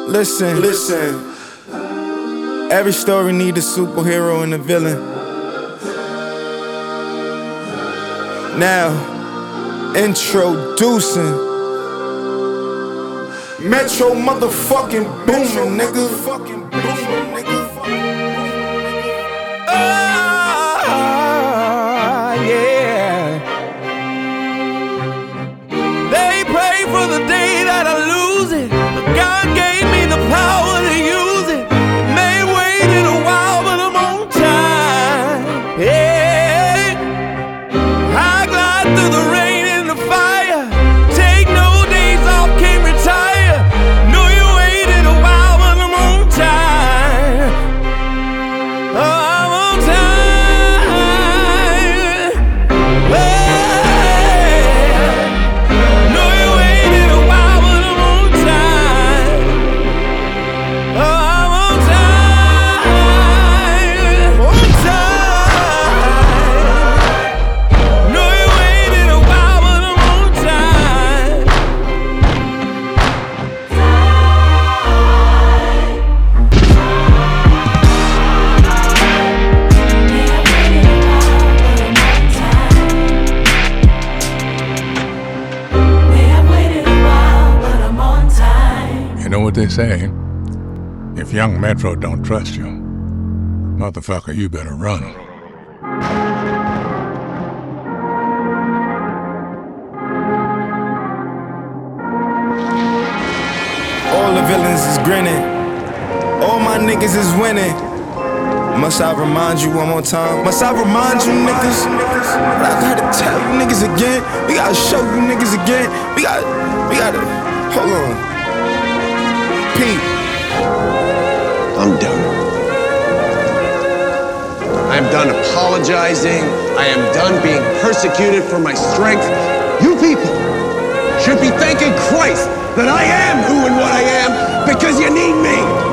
Listen. Every story need a superhero and a villain. Now, introducing Metro motherfucking Boomin, nigga. Yeah. They pray for the day that I lose it, but God gave me the power to use it. It may wait in a while, but I'm on time. Yeah. I glide through the rain and the fire. Take no days off, can't retire. Know you waited a while, but I'm on time. Oh, I'm on time. Hey. Know you waited a while, but I'm on time. Oh, I'm on time. On time. Know you waited a while, but I'm on time. You know what they say? If young Metro don't trust you, motherfucker, you better run. All the villains is grinning. All my niggas is winning. Must I remind you one more time? Must I remind you niggas? But I gotta tell you niggas again. We gotta show you niggas again. We gotta, hold on. Pete. I'm done. I am done apologizing. I am done being persecuted for my strength. You people should be thanking Christ that I am who and what I am because you need me.